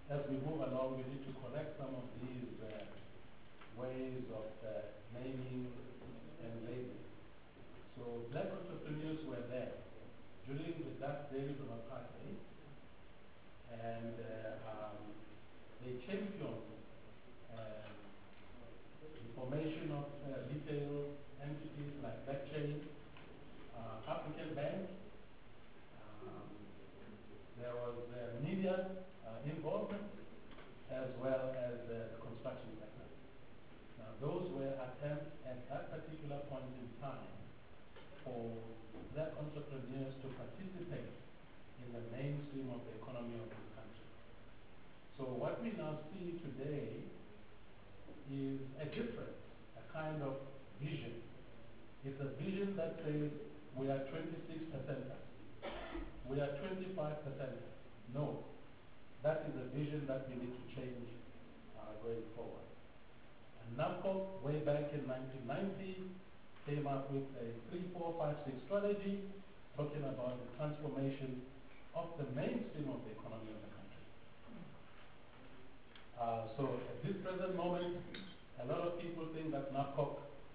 as we move along, we need to correct some of these ways of naming and labeling. So black entrepreneurs were there during the dark days of apartheid, and they championed the formation of retail entities like Blackchain, African Bank. There was media involvement as well as the construction sector. Now those were attempts at that particular point in time for black entrepreneurs to participate in the mainstream of the economy of this country. So what we now see today is a difference, a kind of vision. It's a vision that says we are 26%ers. We are 25%ers. No. That is a vision that we need to change going forward. And NABCOC, way back in 1990, came up with a 3, 4, 5, 6 strategy talking about the transformation of the mainstream of the economy of the country. So at this present moment, a lot of people think that NABCOC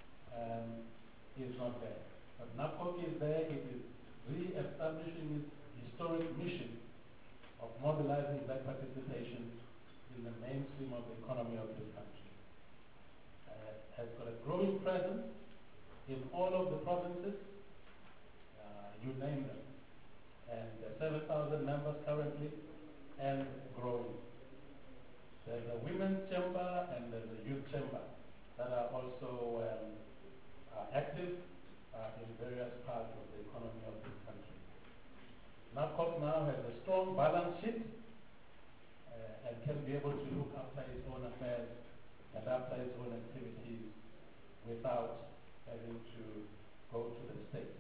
is not there. But NABCOC is there. It is re-establishing its historic mission of mobilizing black participation in the mainstream of the economy of this country. Has got a growing presence in all of the provinces, you name them. And 7,000 members currently and growing. There's a women's chamber and there's a youth chamber that are also active in various parts of the economy of this country. NABCOC now has a strong balance sheet and can be able to look after its own affairs and after its own activities without having to go to the state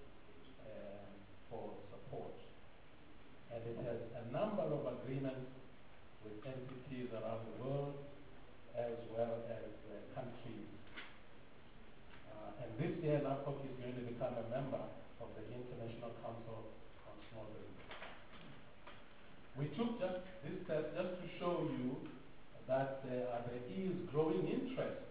for support. And it has a number of agreements with entities around the world as well as countries. And this year NABCOC is going to become a member of the International Council on Small Business. We took just this step just to show you that there is growing interest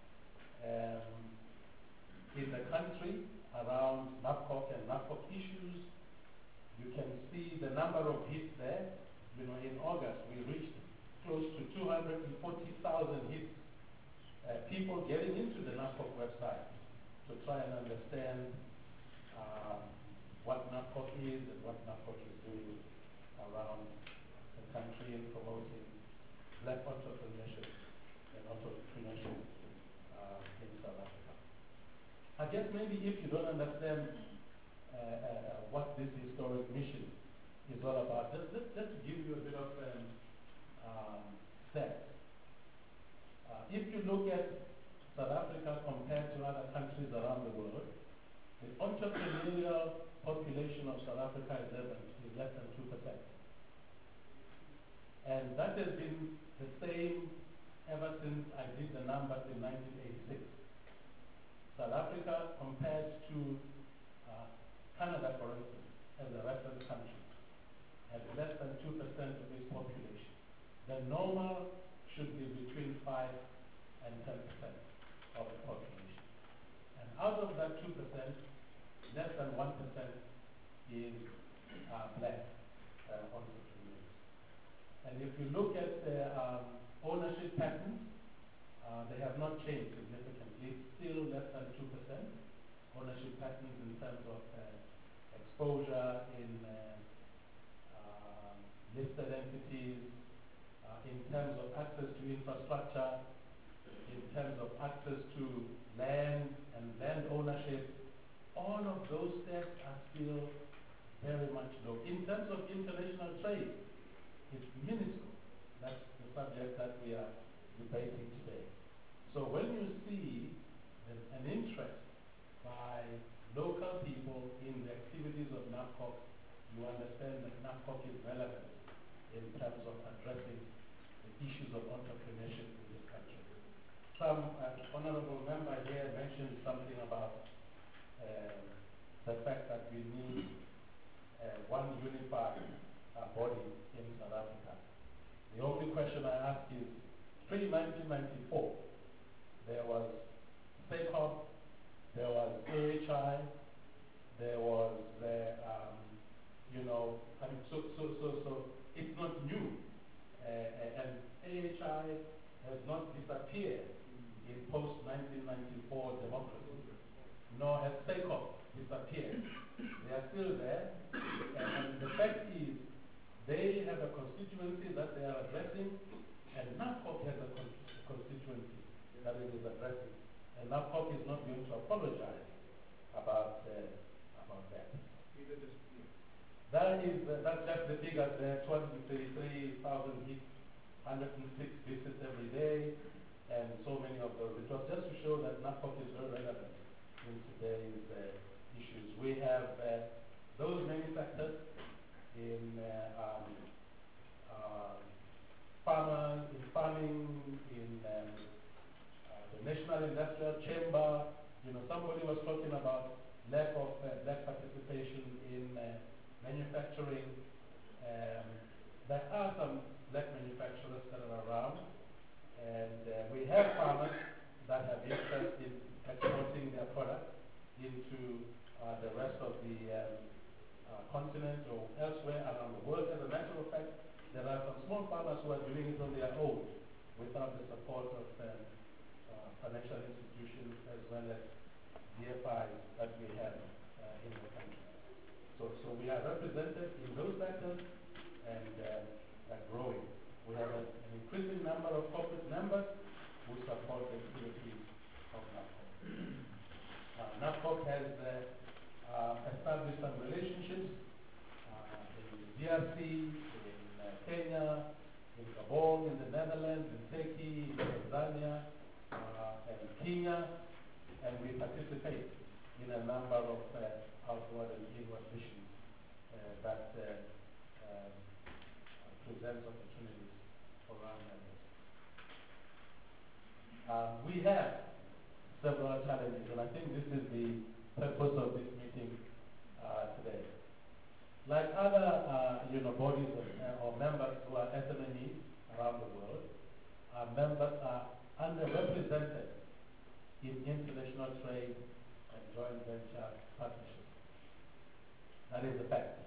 in the country around NABCOC and NABCOC issues. You can see the number of hits there. You know, in August we reached close to 240,000 hits. People getting into the NABCOC website to try and understand what NABCOC is and what NABCOC is doing around the country in promoting black entrepreneurship and entrepreneurship in South Africa. I guess maybe if you don't understand what this historic mission is all about, just to give you a bit of stats. If you look at South Africa compared to other countries around the world, the entrepreneurial population of South Africa is less than 2%. And that has been the same ever since I did the numbers in 1986. South Africa compared to Canada, for instance, as a reference country, has less than 2% of its population. The normal should be between 5 and 10% of the population. And out of that 2%, less than 1% is black entrepreneurs. And if you look at the ownership patterns, they have not changed significantly. It's still less than 2% ownership patterns in terms of exposure in listed entities, in terms of access to infrastructure, in terms of access to land and land ownership. All of those steps are still very much low. In terms of international trade, it's minuscule. That's the subject that we are debating today. So when you see an interest by local people in the activities of NABCOC, you understand that NABCOC is relevant in terms of addressing the issues of entrepreneurship in this country. Some honorable member here mentioned something about the fact that we need one unified body in South Africa. The only question I ask is, pre-1994, there was SACOP, there was AHI, there was, I mean, so it's not new. And AHI has not disappeared in post-1994 democracy, nor has SACOP disappeared. They are still there, and the fact is, they have a constituency that they are addressing, and NAPCOC has a constituency that it is addressing. And NAPCOC is not going to apologize about that. That's just the figures there, 233,000 hits, 106 visits every day, and so many of those. It was just to show that NAPCOC is very relevant in today's issues. We have those many sectors in farmers, in farming, in the National Industrial Chamber. Somebody was talking about lack participation in manufacturing. There are some black manufacturers that are around, and we have farmers that have interest in exporting their products into the rest of the continent or elsewhere around the world. As a matter of fact, there are some small farmers who are doing it on their own without the support of financial institutions as well as DFIs that we have in the country. So we are represented in those sectors and are growing. We have an increasing number of corporate members who support the activities of NAPCOC. NAPCOC has established some relationships in the DRC, in Kenya, in Gabon, in the Netherlands, in Turkey, in Tanzania, and Kenya, and we participate in a number of outward and inward missions that presents opportunities for our members. We have several challenges, and I think this is the purpose of this meeting today. Like other bodies or members who are SMEs around the world, our members are underrepresented in international trade and joint venture partnerships. That is a fact.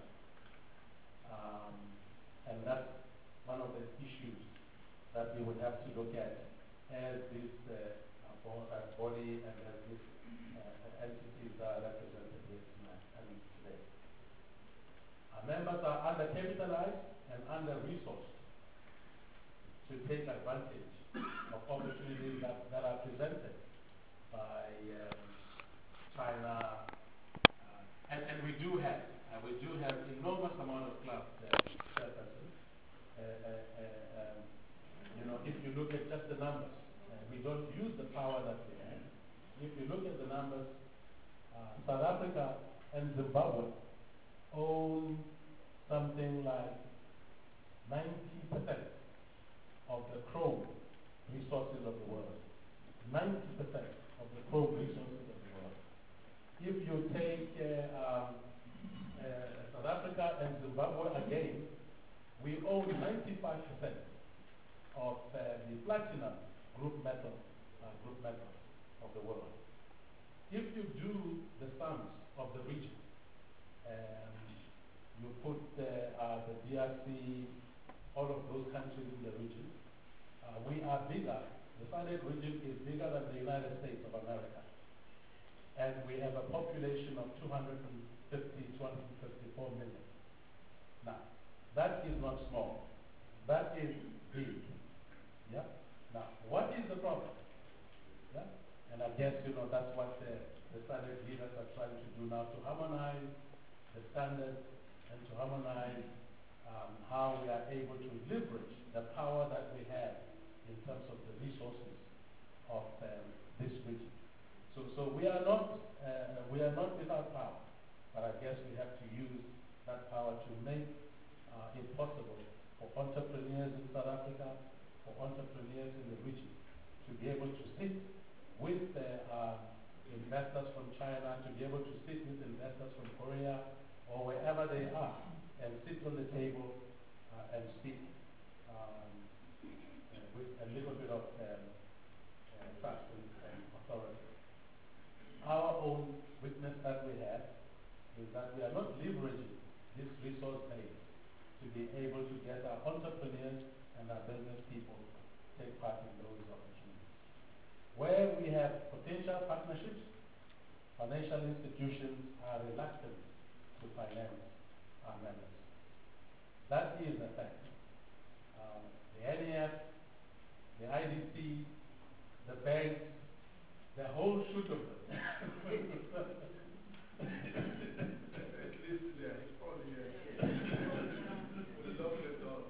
And that's one of the issues that we would have to look at as this body and as these entities are represented here tonight and today. Our members are undercapitalized and under-resourced to take advantage of opportunities that are presented by China, and we do have enormous amount of clubs chairperson. If you look at just the numbers, we don't use the power that we have. If you look at the numbers, South Africa and Zimbabwe own something like 90% of the chrome resources of the world. 90% of the chrome resources of the world. If you take South Africa and Zimbabwe again, we own 95% of the platinum group metal of the world. If you do the sums of the region, you put the DRC, all of those countries in the region, we are bigger. The SADC region is bigger than the United States of America. And we have a population of 254 million. Now, that is not small. That is big. Yeah? Now, what is the problem? Yeah? And I guess, that's what the SADC leaders are trying to do now, to harmonize the standards and to harmonize how we are able to leverage the power that we have in terms of the resources of this region. So we are not without power, but I guess we have to use that power to make it possible for entrepreneurs in South Africa, for entrepreneurs in the region, to be able to sit with investors from China, to be able to sit with investors from Korea or wherever they are, and sit on the table and speak um, with a little bit of trust and authority. Our own witness that we have is that we are not leveraging this resource base to be able to get our entrepreneurs and our business people take part in those opportunities. Where we have potential partnerships, financial institutions are reluctant to finance our members. That is a fact. The NEF, the IDC, the banks, the whole shoot of them. At least they are calling it. Lock the door.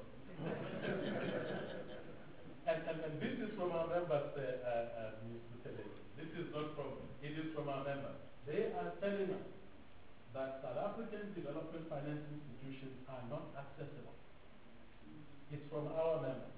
And this is from our members, Mr. Teleki. This is not from, it is from our members. They are telling us that South African development finance institutions are not accessible. It's from our members.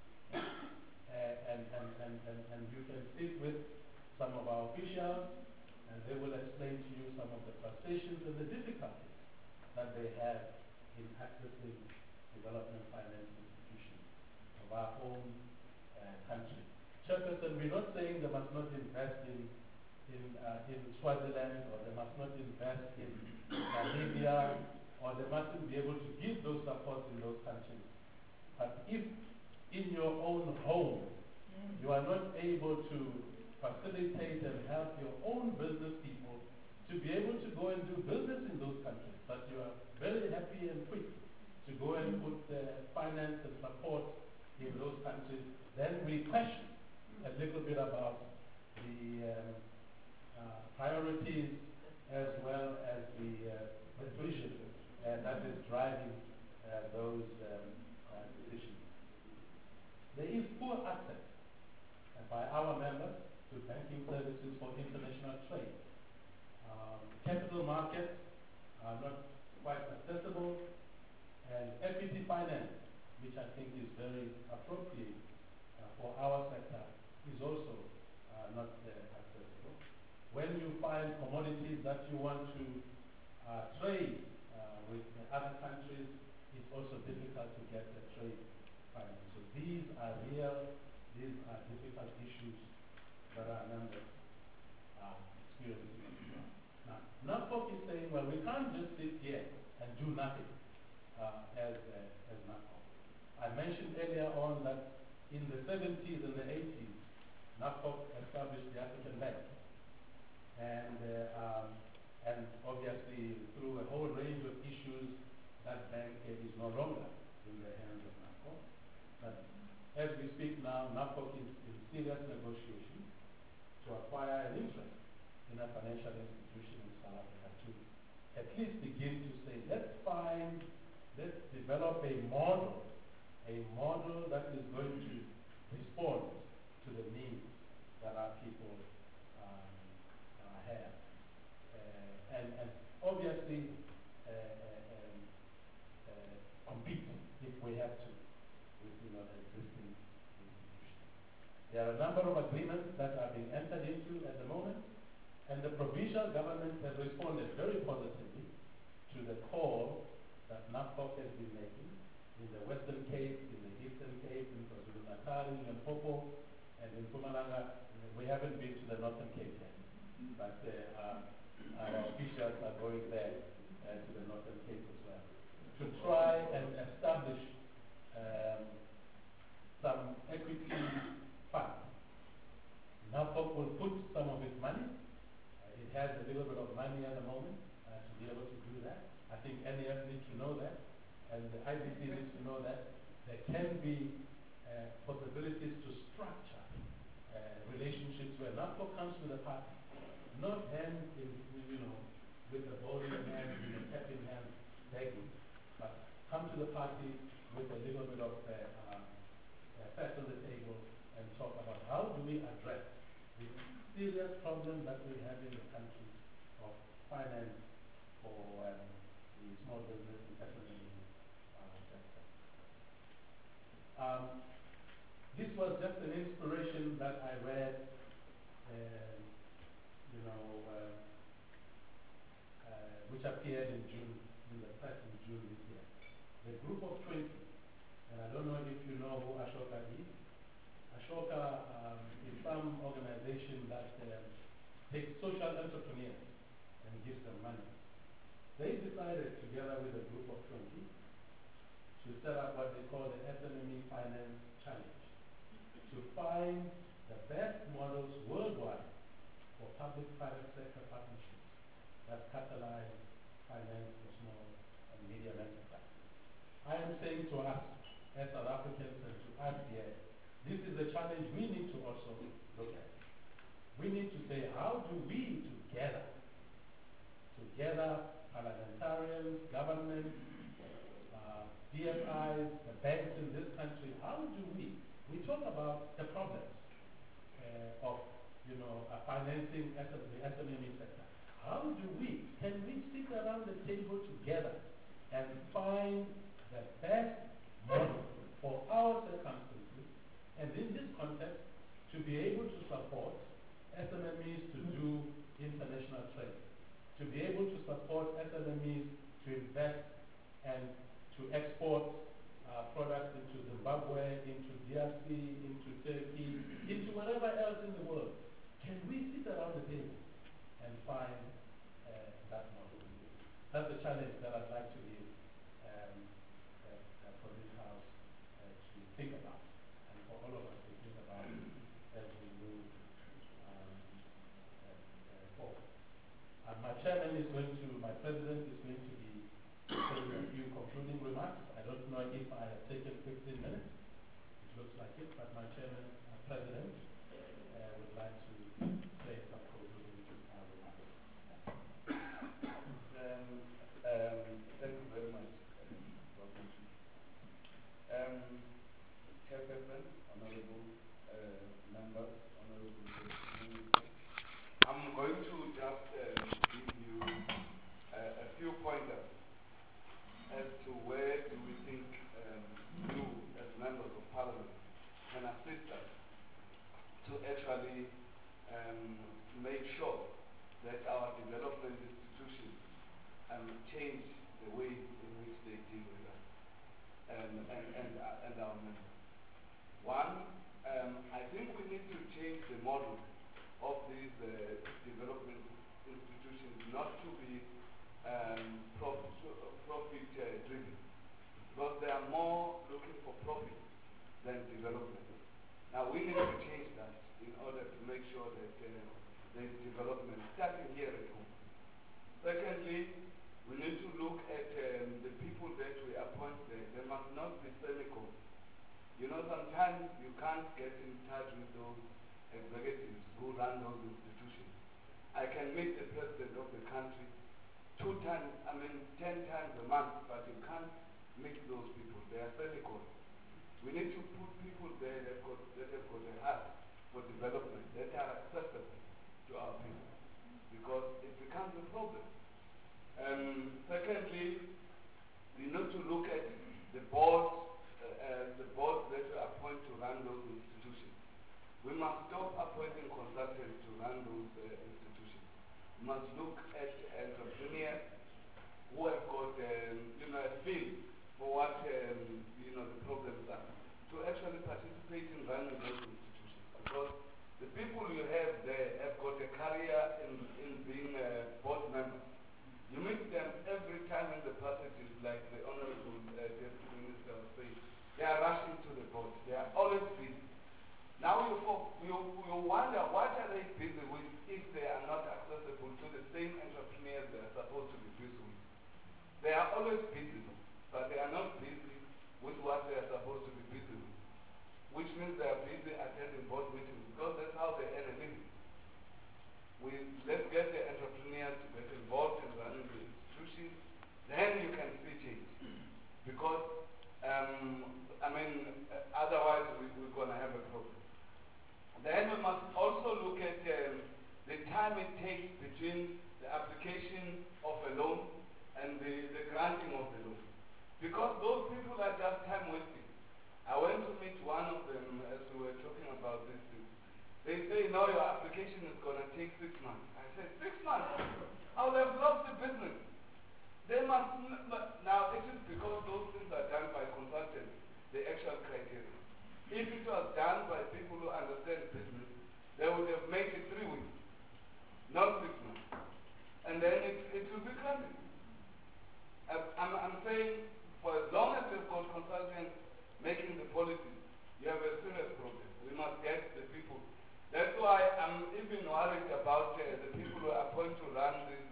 And you can sit with some of our officials and they will explain to you some of the frustrations and the difficulties that they have in accessing development finance institutions of our own country. Chairperson, we're not saying they must not invest in Swaziland, or they must not invest in Namibia, or they mustn't be able to give those supports in those countries. But if in your own home you are not able to facilitate and help your own business people to be able to go and do business in those countries, but you are very happy and quick to go and put finance and support in those countries, then we question a little bit about the priorities as well as the vision that is driving those decisions. There is poor access by our members to banking services for international trade. Capital markets are not quite accessible, and equity finance, which I think is very appropriate for our sector, is also not accessible. When you find commodities that you want to trade with other countries, it's also difficult to get the trade finance. So these are difficult issues that our members are experiencing. Now, NAPCOC is saying, well, we can't just sit here and do nothing as NAPCOC. I mentioned earlier on that in the 70s and the 80s, NAPCOC established the African Bank. And obviously, through a whole range of issues, that bank is no longer in the hands of NAPCOC. But as we speak now, NAPCOC is in serious negotiations to acquire an interest in a financial institution in South Africa to at least begin to say, let's develop a model that is going to respond to the needs that our people have. And obviously compete if we have to with existing institutions. There are a number of agreements that are being entered into at the moment, and the provincial government has responded very positively to the call that NAPCOC has been making in the Western Cape, in the Eastern Cape, in KwaZulu-Natal, in Limpopo, and in Mpumalanga. We haven't been to the Northern Cape yet, but our officials are going there to the Northern Cape as well to try and establish some equity fund. NAPCOC will put some of its money. It has a little bit of money at the moment to be able to do that. I think NEF needs to know that, and the IDC needs to know that. There can be possibilities to structure relationships where NAPCOC comes to the party, not hand in, with the bowl in hand, with the cap in hand, begging, but come to the party with a little bit of fat on the table and talk about how do we address the serious problem that we have in the country of finance for the small business and SME sector. This was just an inspiration that I read, which appeared in the press in June this year. The group of 20 And I don't know if you know who Ashoka is. Ashoka is some organization that takes social entrepreneurs and gives them money. They decided, together with a group of 20, to set up what they call the SMME Finance Challenge, to find the best models worldwide for public-private sector partnerships that catalyze finance for small and medium enterprises. I am saying to us, as South Africans, and to us here, this is a challenge we need to also look at. We need to say, how do we together, parliamentarians, government, DFIs, the banks in this country, how do we talk about the problems of, financing the SME sector. How do can we sit around the table together and find the best model for our circumstances, and in this context, to be able to support SMMEs to do international trade, to be able to support SMMEs to invest and to export products into Zimbabwe, into DRC, into Turkey, into wherever else in the world. Can we sit around the table and find that model? That's the challenge that I'd like to give for this House to think about, and for all of us to think about as we move forward. My president is going to be saying a few concluding remarks. I don't know if I have taken 15 minutes. It looks like it, but my president would like to say some concluding remarks. Thank you very much, Chairperson, honorable members, honorable guests. I'm going to just give you a few pointers as to where do we think you, as members of parliament, can assist us to actually make sure that our development institutions change the way in which they deal with us and our members. One, I think we need to change the model of these development institutions not to be profit driven, because they are more looking for profit than development. Now we need to change that in order to make sure that there is development starting here at home. Secondly, we need to look at the people that we appoint there. They must not be cynical. Sometimes you can't get in touch with those executives who run those institutions. I can meet the president of the country 10 times a month, but you can't meet those people. They are cynical. We need to put people there that have got a heart for development, that are accessible to our people, because it becomes a problem. Secondly, we need to look at the boards that we appoint to run those institutions. We must stop appointing consultants to run those institutions. We must look at entrepreneurs who have got a feel for what the problems are, to actually participate in running those institutions. Because the people you have there have got a career in being board members. You meet them every time in the passages, like the Honorable Deputy Minister was saying. They are rushing to the board. They are always busy. Now you wonder, what are they busy with if they are not accessible to the same entrepreneurs they are supposed to be busy with? They are always busy, but they are not busy with what they are supposed to be busy with, which means they are busy attending board meetings, because that's how they earn a living. Let's get the entrepreneurs to get involved in running the institutions, then you can see change. Because, otherwise we're going to have a problem. Then we must also look at the time it takes between the application of a loan and the granting of the loan. Because those people are just time wasting. I went to meet one of them as we were talking about this thing. They say, no, your application is going to take 6 months. I said, 6 months? I would have lost the business. They must, now it is because those things are done by consultants. the actual criteria. If it was done by people who understand business, they would have made it 3 weeks, not 6 months. And then it will be granted. I'm saying for as long as you've got consultants making the policy, you have a serious problem. We must get the people. That's why I'm even worried about the people who are going to run these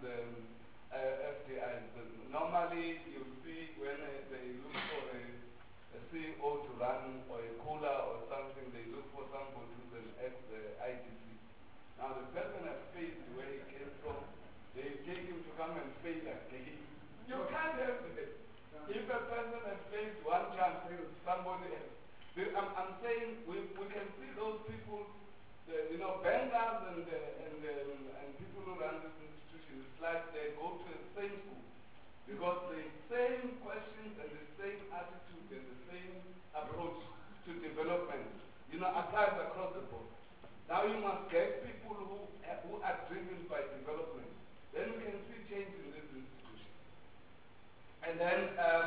FDIs. Normally, you see when they look for a CEO to run or a cooler or something, they look for somebody who's an ex-IDC. Now, the person has failed where he came from. They take him to come and fail again. You can't have it. If a person has failed one chance, somebody else. I'm saying we can see those people, bankers and people who run this institution. It's like they go to the same school because the same questions and the same attitude and the same approach to development, applies across the board. Now you must get people who are driven by development. Then we can see change in this institution. And then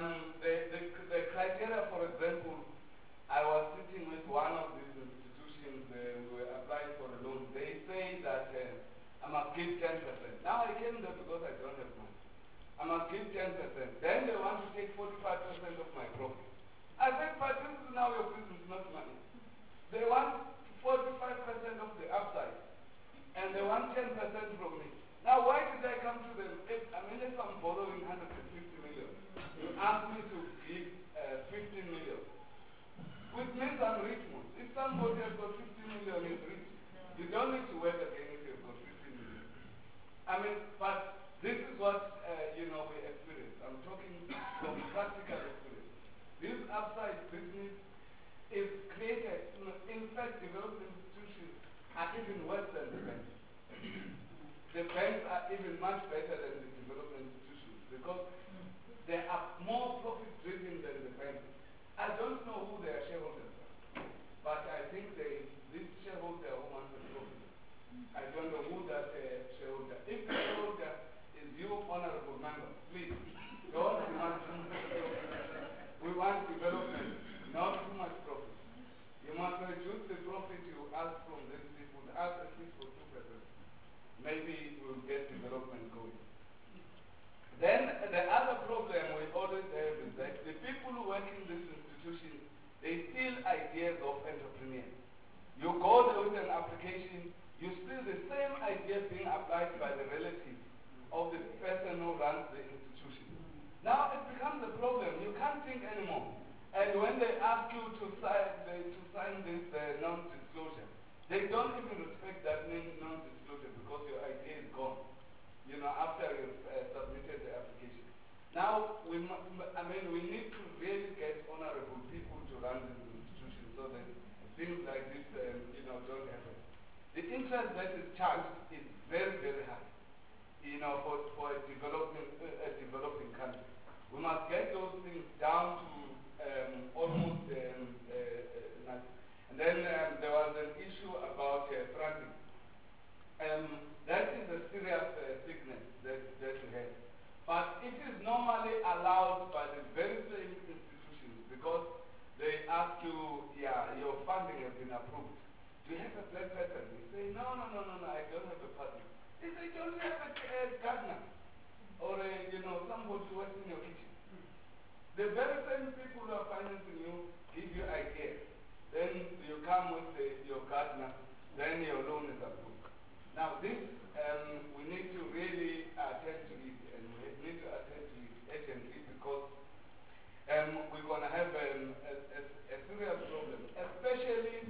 the criteria, for example, I was sitting with one of these institutions, we were applying for a loan. They say that I must give 10%. Now I came there because I don't have money. I must give 10%. Then they want to take 45% of my profit. I said, but this is now your business, not money. They want 45% of the upside, and they want 10% from me. Now, why did I come to them? If I'm borrowing 150 million, you ask me to give 15 million, which means I'm rich most. If somebody has got 15 million, he's rich. You don't need to work again if you've got 15 million. But this is what, we experience. I'm talking from practical experience. This upside business is created. In fact, developed institutions are even worse than the banks. The banks are even much better than the development institutions because they are more profit-driven than the banks. I don't know who their shareholders are, but I think this shareholder who wants the profit. I don't know who that shareholder. If the shareholder is you, honorable member, please don't demand too much profit. We want development, not too much profit. You must reduce the profit you ask from these people. Ask at least for 2%. Maybe we'll get development going. Then the other problem we always have is that the people who work in this institution, they steal ideas of entrepreneurs. You go there with an application, you steal the same idea being applied by the relatives of the person who runs the institution. Now it becomes a problem. You can't think anymore. And when they ask you to sign this non-disclosure, they don't even respect that non-disclosure because your idea is gone, after you've submitted the application. Now, we need to really get honorable people to run this institution so that things like this, don't happen. The interest that is charged is very, very high, for a developing country. We must get those things down to almost nothing. And then there was an issue about fronting. That is a serious sickness that we have. But it is normally allowed by the very same institutions because they ask you, your funding has been approved. Do you have a black pattern? You say, no, I don't have a partner. They say, don't you have a gardener? Or somebody who works in your kitchen? The very same people who are financing you give you ideas. Then you come with your gardener, then your loan is approved. Now this, we need to really attend to it, and we need to attend to it urgently because we're going to have a serious problem. Especially,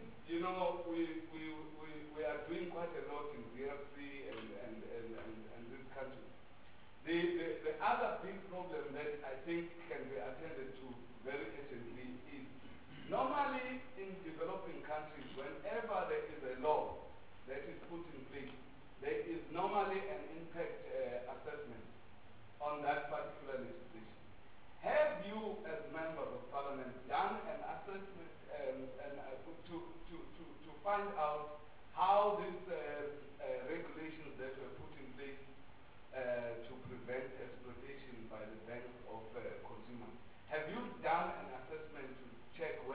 we are doing quite a lot in DRC and this country. The other big problem that I think can be attended to very urgently is normally in developing countries, whenever there is a law that is put in place, there is normally an impact assessment on that particular legislation. Have you, as members of parliament, done an assessment to find out how these regulations that were put in place to prevent exploitation by the banks of consumers, have you done an assessment to check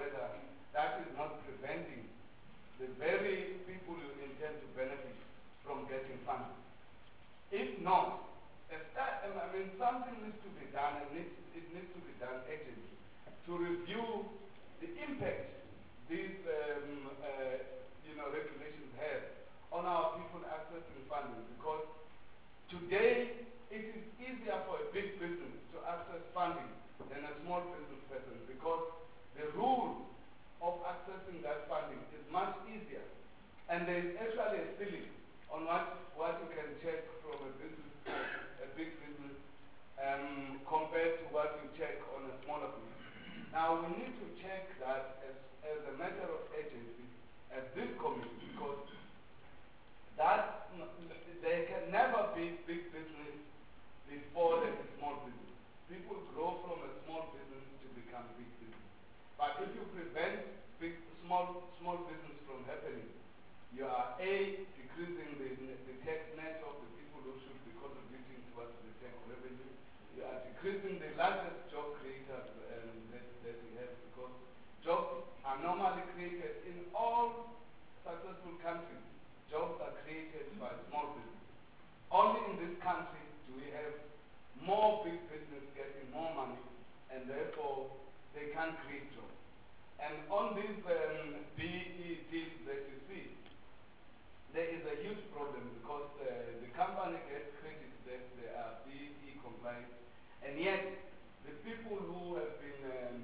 not preventing the very people you intend to benefit from getting funding. If not, something needs to be done, and it needs to be done urgently to review the impact these regulations have on our people accessing funding. Because today it is easier for a big business to access funding than a small business person, because the rule of accessing that funding is much easier, and there is actually a ceiling on what you can check from a business, a big business, compared to what you check on a smaller business. Now we need to check that as a matter of urgency at this committee, because that there can never be big business before there is small business. People grow from a small business to become big business. But if you prevent small business from happening, you are decreasing the tax net of the people who should be contributing towards the tax revenue. You are decreasing the largest job creators that we have, because jobs are normally created in all successful countries. Jobs are created by small business. Only in this country do we have more big business getting more money, and therefore they can't create jobs. And on these BEE deals that you see, there is a huge problem, because the company gets credit that they are BEE compliant, and yet the people who have been,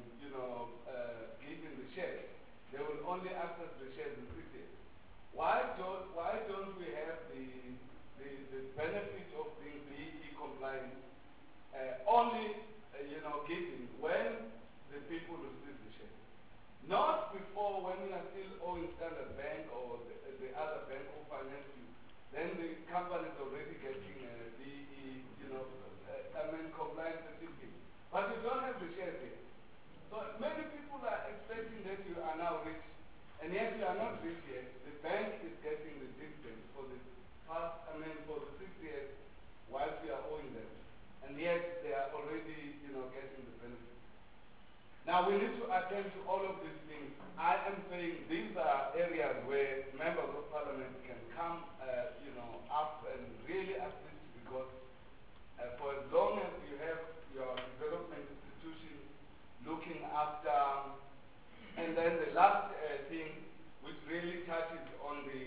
given the shares, they will only access the shares in 6 years. Why don't we have the benefit of being BEE compliant only, given when the people receive the shares, not before, when you are still owing Standard Bank or the other bank who finance you? Then the company is already getting BEE, compliance certificate, but you don't have the shares yet. So many people are expecting that you are now rich, and yet you are not rich yet. The bank is getting the dividends for the past, for the 6 years whilst you are owing them, and yet they are already, getting the benefit. Now we need to attend to all of these things. I am saying these are areas where members of parliament can come, up and really assist, because for as long as you have your development institutions looking after, and then the last thing, which really touches on the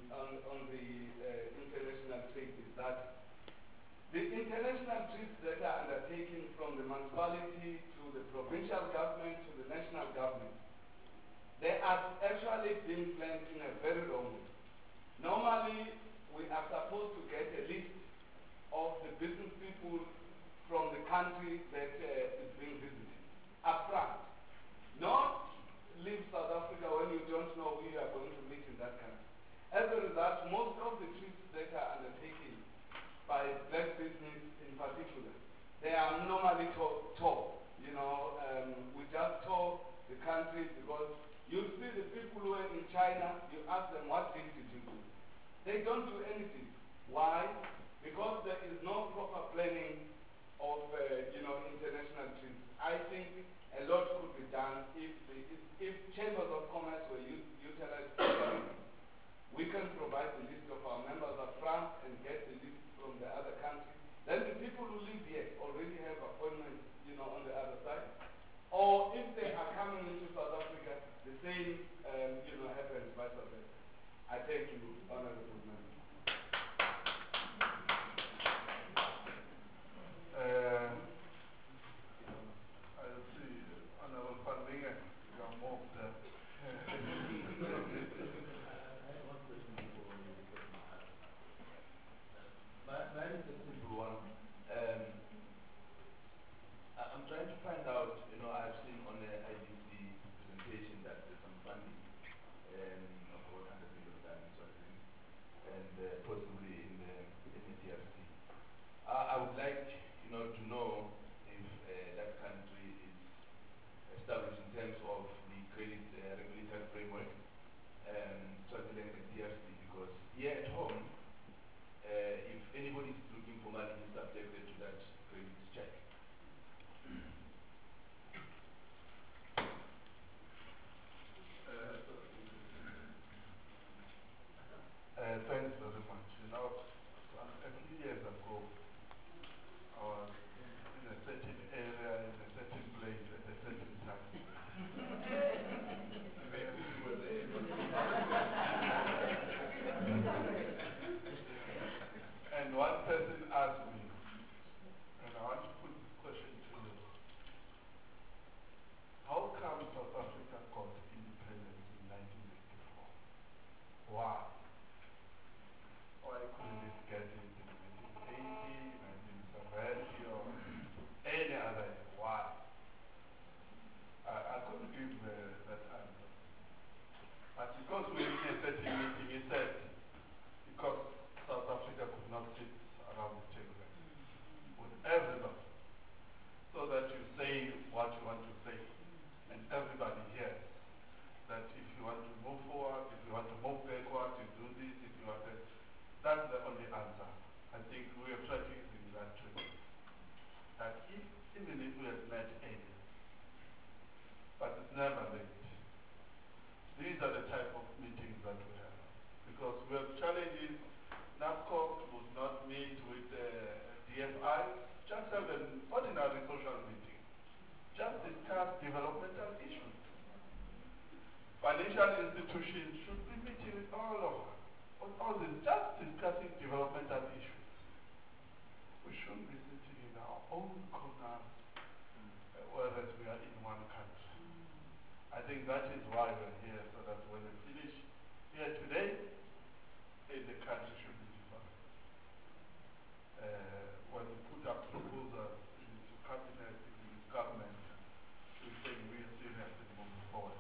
international trade, is that the international trips that are undertaken from the municipality to the provincial government to the national government, they are actually being planned in a very wrong way. Normally, we are supposed to get a list of the business people from the country that is being visited up front. Not leave South Africa when you don't know who you are going to meet in that country. As a result, most of the trips that are undertaken by black business in particular, they are normally tour. We just tour the country, because you see the people who are in China, you ask them, what things did you do? They don't do anything. Why? Because there is no proper planning of international trips. I think a lot could be done if chambers of commerce were utilized. We can provide the list of our members up front and get the list from the other countries. Then the people who live here already have appointments, on the other side. Or if they are coming into South Africa, the same, happens vice versa. I thank you, Honorable Member. I see Honorable Van Lingen, you are moved. I have one question before you get mine is a simple one. I'm trying to find out, I've seen on the IDC presentation that there's some funding of about 100 million in Swaziland. And why? Why couldn't it get it in 1980, 1970, or any other year? Why? I couldn't give that answer. But because we were in a certain meeting, he said, because South Africa could not sit around the table with everybody, so that you say what you want to say, and everybody hears that if you want to move forward, if you want to move backward, you do this, if you want to, that's the only answer. I think we are practicing that too. That even if we have met earlier, but it's never late. These are the type of meetings that we have. Because we have challenges. NAFCOC would not meet with DFI, just have an ordinary social meeting. Just discuss developmental issues. Financial institutions should be meeting with all of us. All this, just discussing developmental issues. We shouldn't be sitting in our own corners, whereas we are in one country. I think that is why we're here, so that when we finish here today, the country should be divided. When we put up proposals into cabinet, into government, we think we are serious in moving forward.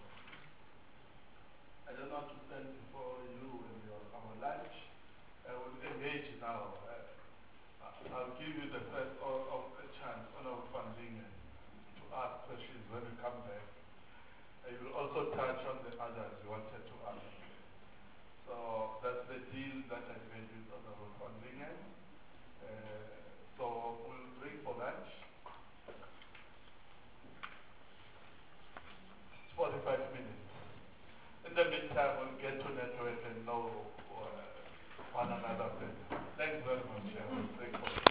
I don't want to stand before you and our lunch. I will engage now. I'll give you the first chance, Honorable Van Lingen, to ask questions when we come back. You will also touch on the others you wanted to ask. So that's the deal that I made with Honorable Van Lingen. So we'll break for lunch. It's 45 minutes. In the meantime, we'll get to network and know one another better. Thanks very much. We'll break for lunch.